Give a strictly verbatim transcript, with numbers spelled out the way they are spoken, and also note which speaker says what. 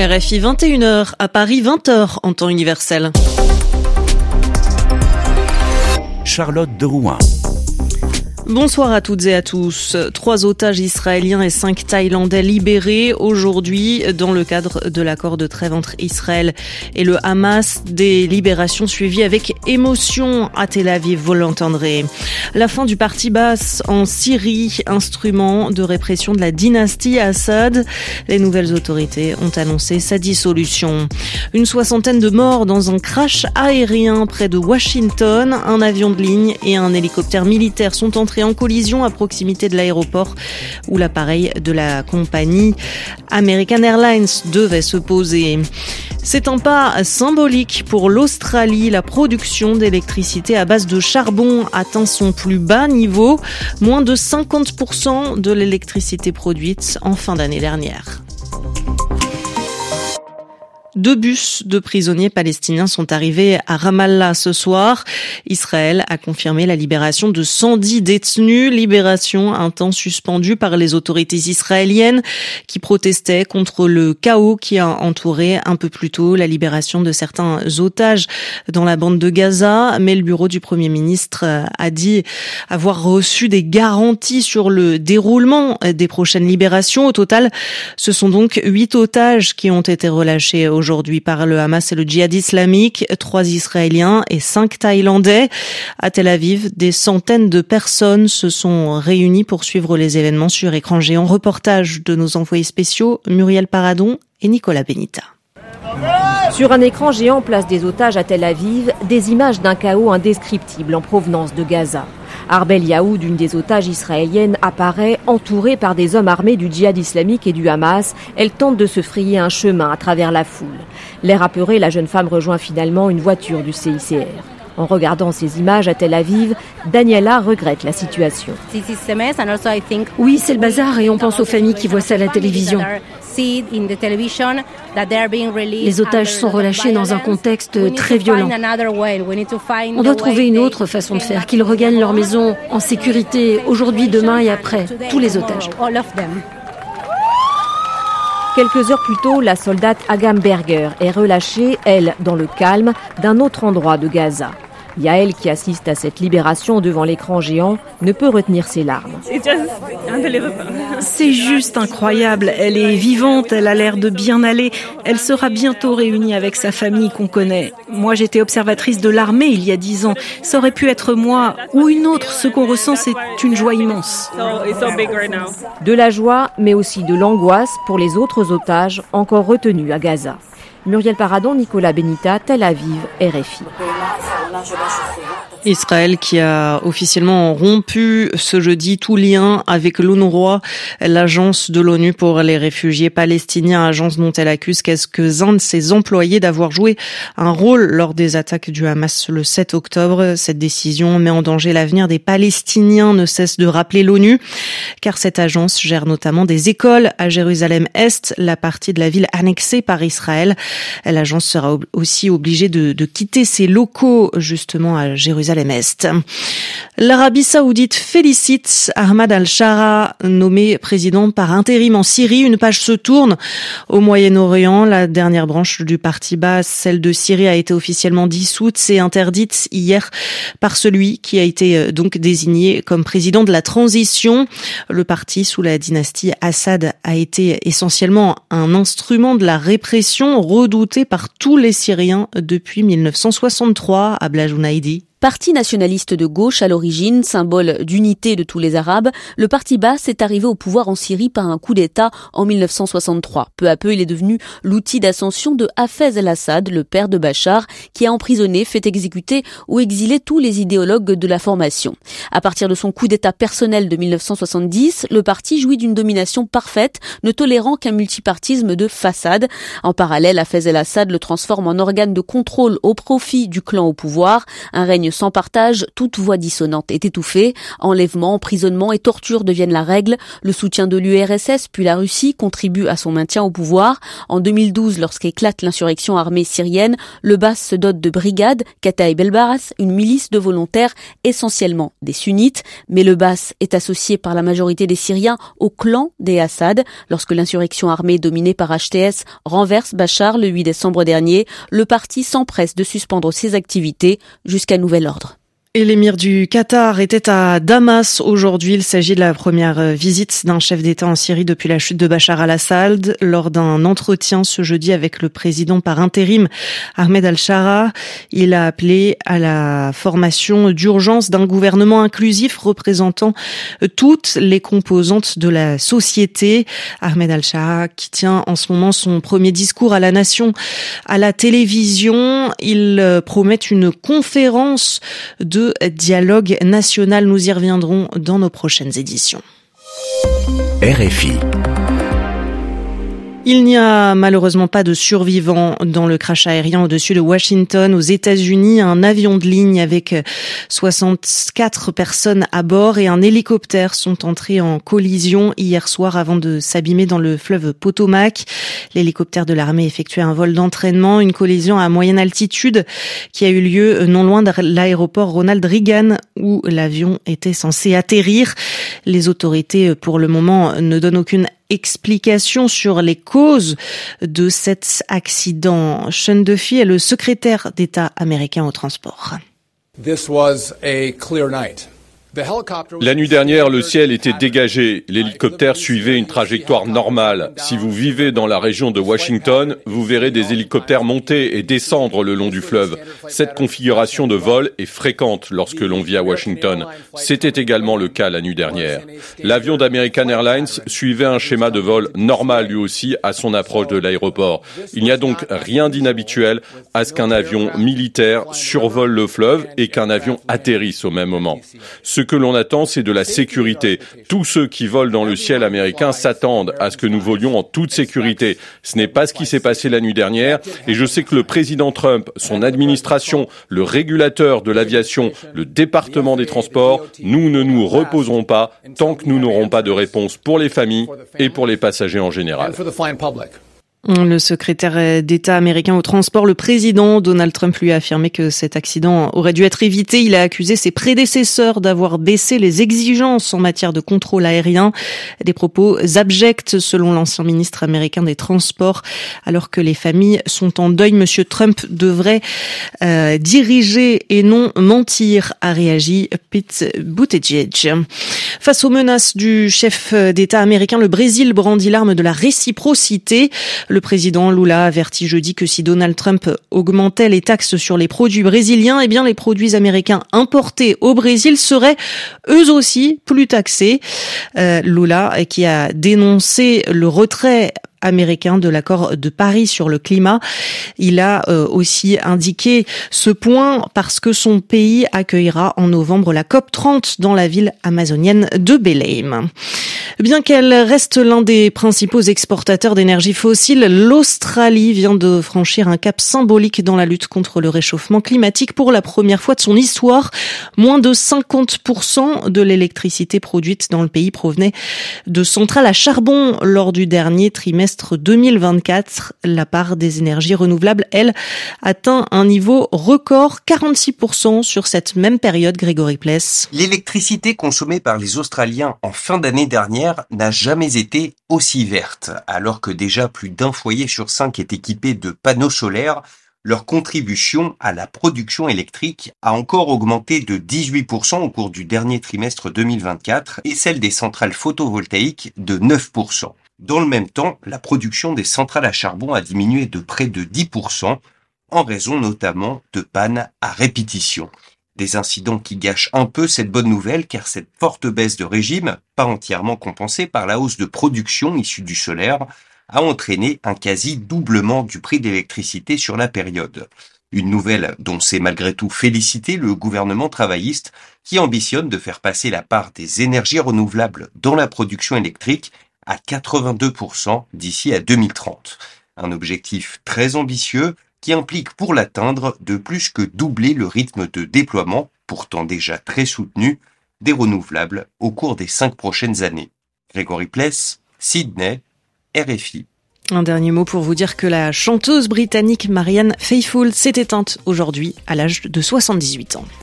Speaker 1: R F I vingt et une heures, à Paris vingt heures en temps universel.
Speaker 2: Charlotte de Rouen.
Speaker 1: Bonsoir à toutes et à tous. Trois otages israéliens et cinq Thaïlandais libérés aujourd'hui dans le cadre de l'accord de trêve entre Israël et le Hamas. Des libérations suivies avec émotion à Tel Aviv, vous l'entendrez. La fin du parti Baas en Syrie, instrument de répression de la dynastie Assad. Les nouvelles autorités ont annoncé sa dissolution. Une soixantaine de morts dans un crash aérien près de Washington. Un avion de ligne et un hélicoptère militaire sont entrés en collision à proximité de l'aéroport où l'appareil de la compagnie American Airlines devait se poser. C'est un pas symbolique pour l'Australie. La production d'électricité à base de charbon atteint son plus bas niveau, moins de cinquante pour cent de l'électricité produite en fin d'année dernière. Deux bus de prisonniers palestiniens sont arrivés à Ramallah ce soir. Israël a confirmé la libération de cent dix détenus, libération un temps suspendue par les autorités israéliennes qui protestaient contre le chaos qui a entouré un peu plus tôt la libération de certains otages dans la bande de Gaza. Mais le bureau du Premier ministre a dit avoir reçu des garanties sur le déroulement des prochaines libérations. Au total, ce sont donc huit otages qui ont été relâchés aujourd'hui. Aujourd'hui par le Hamas et le djihad islamique, trois Israéliens et cinq Thaïlandais. À Tel Aviv, des centaines de personnes se sont réunies pour suivre les événements sur écran géant. Reportage de nos envoyés spéciaux Muriel Paradon et Nicolas Benita.
Speaker 3: Sur un écran géant place des otages à Tel Aviv, des images d'un chaos indescriptible en provenance de Gaza. Arbel Yahoud, une des otages israéliennes, apparaît entourée par des hommes armés du djihad islamique et du Hamas. Elle tente de se frayer un chemin à travers la foule. L'air apeuré, la jeune femme rejoint finalement une voiture du C I C R. En regardant ces images à Tel Aviv, Daniela regrette la situation.
Speaker 4: Oui, c'est le bazar et on pense aux familles qui voient ça à la télévision. Les otages sont relâchés dans un contexte très violent. On doit trouver une autre façon de faire, qu'ils regagnent leur maison en sécurité aujourd'hui, demain et après, tous les otages.
Speaker 3: Quelques heures plus tôt, la soldate Agam Berger est relâchée, elle, dans le calme, d'un autre endroit de Gaza. Yael, qui assiste à cette libération devant l'écran géant, ne peut retenir ses larmes.
Speaker 5: C'est juste incroyable. Elle est vivante, elle a l'air de bien aller. Elle sera bientôt réunie avec sa famille qu'on connaît. Moi, j'étais observatrice de l'armée il y a dix ans. Ça aurait pu être moi ou une autre. Ce qu'on ressent, c'est une joie immense.
Speaker 3: De la joie, mais aussi de l'angoisse pour les autres otages encore retenus à Gaza. Muriel Paradon, Nicolas Benita, Tel Aviv, R F I.
Speaker 1: Israël qui a officiellement rompu ce jeudi tout lien avec l'UNRWA, l'agence de l'ONU pour les réfugiés palestiniens, agence dont elle accuse quelques-uns de ses employés d'avoir joué un rôle lors des attaques du Hamas le sept octobre. Cette décision met en danger l'avenir des Palestiniens, ne cesse de rappeler l'ONU, car cette agence gère notamment des écoles à Jérusalem-Est, la partie de la ville annexée par Israël. L'agence sera aussi obligée de, de quitter ses locaux justement à Jérusalem. Est. L'Arabie Saoudite félicite Ahmad al-Shara, nommé président par intérim en Syrie. Une page se tourne au Moyen-Orient. La dernière branche du parti Baas, celle de Syrie, a été officiellement dissoute et interdite hier par celui qui a été donc désigné comme président de la transition. Le parti sous la dynastie Assad a été essentiellement un instrument de la répression redouté par tous les Syriens depuis mille neuf cent soixante-trois. Abla Jounaidi.
Speaker 6: Parti nationaliste de gauche à l'origine, symbole d'unité de tous les Arabes, le parti Baas est arrivé au pouvoir en Syrie par un coup d'État en mille neuf cent soixante-trois. Peu à peu, il est devenu l'outil d'ascension de Hafez el-Assad, le père de Bachar, qui a emprisonné, fait exécuter ou exilé tous les idéologues de la formation. À partir de son coup d'État personnel de mille neuf cent soixante-dix, le parti jouit d'une domination parfaite, ne tolérant qu'un multipartisme de façade. En parallèle, Hafez el-Assad le transforme en organe de contrôle au profit du clan au pouvoir, un règne sans partage, toute voix dissonante est étouffée. Enlèvement, emprisonnement et torture deviennent la règle. Le soutien de l'U R S S puis la Russie contribue à son maintien au pouvoir. En deux mille douze, lorsqu'éclate l'insurrection armée syrienne, le Baas se dote de brigades, Kataib el-Baas, une milice de volontaires essentiellement des sunnites. Mais le Baas est associé par la majorité des Syriens au clan des Assad. Lorsque l'insurrection armée dominée par H T S renverse Bachar le huit décembre dernier, le parti s'empresse de suspendre ses activités jusqu'à nouvel ordre.
Speaker 1: Et l'émir du Qatar était à Damas aujourd'hui. Il s'agit de la première visite d'un chef d'État en Syrie depuis la chute de Bachar al-Assad. Lors d'un entretien ce jeudi avec le président par intérim, Ahmed al-Shara, il a appelé à la formation d'urgence d'un gouvernement inclusif représentant toutes les composantes de la société. Ahmed al-Shara qui tient en ce moment son premier discours à la nation à la télévision. Il promet une conférence de dialogue national. Nous y reviendrons dans nos prochaines éditions.
Speaker 2: R F I.
Speaker 1: Il n'y a malheureusement pas de survivants dans le crash aérien au-dessus de Washington, aux États-Unis. Un avion de ligne avec soixante-quatre personnes à bord et un hélicoptère sont entrés en collision hier soir avant de s'abîmer dans le fleuve Potomac. L'hélicoptère de l'armée effectuait un vol d'entraînement, une collision à moyenne altitude qui a eu lieu non loin de l'aéroport Ronald Reagan où l'avion était censé atterrir. Les autorités, pour le moment, ne donnent aucune explication sur les causes de cet accident. Sean Duffy est le secrétaire d'État américain au transport.
Speaker 7: This was a clear night.
Speaker 8: La nuit dernière, le ciel était dégagé. L'hélicoptère suivait une trajectoire normale. Si vous vivez dans la région de Washington, vous verrez des hélicoptères monter et descendre le long du fleuve. Cette configuration de vol est fréquente lorsque l'on vit à Washington. C'était également le cas la nuit dernière. L'avion d'American Airlines suivait un schéma de vol normal lui aussi à son approche de l'aéroport. Il n'y a donc rien d'inhabituel à ce qu'un avion militaire survole le fleuve et qu'un avion atterrisse au même moment. Ce Ce que l'on attend, c'est de la sécurité. Tous ceux qui volent dans le ciel américain s'attendent à ce que nous volions en toute sécurité. Ce n'est pas ce qui s'est passé la nuit dernière. Et je sais que le président Trump, son administration, le régulateur de l'aviation, le département des transports, nous ne nous reposerons pas tant que nous n'aurons pas de réponse pour les familles et pour les passagers en général.
Speaker 1: Le secrétaire d'État américain au transport, le président Donald Trump, lui a affirmé que cet accident aurait dû être évité. Il a accusé ses prédécesseurs d'avoir baissé les exigences en matière de contrôle aérien. Des propos abjects selon l'ancien ministre américain des Transports. Alors que les familles sont en deuil, Monsieur Trump devrait euh, diriger et non mentir, a réagi Pete Buttigieg. Face aux menaces du chef d'État américain, le Brésil brandit l'arme de la réciprocité. Le président Lula a averti jeudi que si Donald Trump augmentait les taxes sur les produits brésiliens, eh bien les produits américains importés au Brésil seraient eux aussi plus taxés. Euh, Lula qui a dénoncé le retrait américain de l'accord de Paris sur le climat. Il a euh, aussi indiqué ce point parce que son pays accueillera en novembre la COP trente dans la ville amazonienne de Belém. Bien qu'elle reste l'un des principaux exportateurs d'énergie fossile, l'Australie vient de franchir un cap symbolique dans la lutte contre le réchauffement climatique. Pour la première fois de son histoire, moins de cinquante pour cent de l'électricité produite dans le pays provenait de centrales à charbon. Lors du dernier trimestre deux mille vingt-quatre, la part des énergies renouvelables, elle, atteint un niveau record, quarante-six pour cent sur cette même période. Grégory Pless.
Speaker 9: L'électricité consommée par les Australiens en fin d'année dernière n'a jamais été aussi verte. Alors que déjà plus d'un foyer sur cinq est équipé de panneaux solaires, leur contribution à la production électrique a encore augmenté de dix-huit pour cent au cours du dernier trimestre deux mille vingt-quatre et celle des centrales photovoltaïques de neuf pour cent. Dans le même temps, la production des centrales à charbon a diminué de près de dix pour cent, en raison notamment de pannes à répétition. Des incidents qui gâchent un peu cette bonne nouvelle car cette forte baisse de régime, pas entièrement compensée par la hausse de production issue du solaire, a entraîné un quasi-doublement du prix de l'électricité sur la période. Une nouvelle dont s'est malgré tout félicité le gouvernement travailliste qui ambitionne de faire passer la part des énergies renouvelables dans la production électrique à quatre-vingt-deux pour cent d'ici à deux mille trente. Un objectif très ambitieux qui implique pour l'atteindre de plus que doubler le rythme de déploiement, pourtant déjà très soutenu, des renouvelables au cours des cinq prochaines années. Grégory Pless, Sydney, R F I.
Speaker 1: Un dernier mot pour vous dire que la chanteuse britannique Marianne Faithfull s'est éteinte aujourd'hui à l'âge de soixante-dix-huit ans.